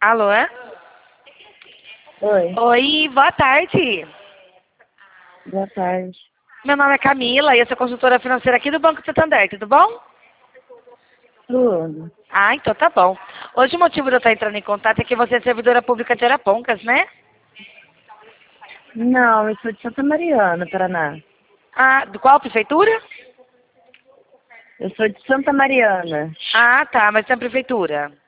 Alô? Oi, Oi, boa tarde. boa tarde. Meu nome é Camila e eu sou consultora financeira aqui do Banco Santander, tudo bom? Tudo. Ah, então tá bom. Hoje o motivo de eu estar entrando em contato é que você é servidora pública de Arapongas, né? Não, eu sou de Santa Mariana, Paraná. Ah, de qual prefeitura? Eu sou de Santa Mariana. Ah, tá, mas tem a prefeitura.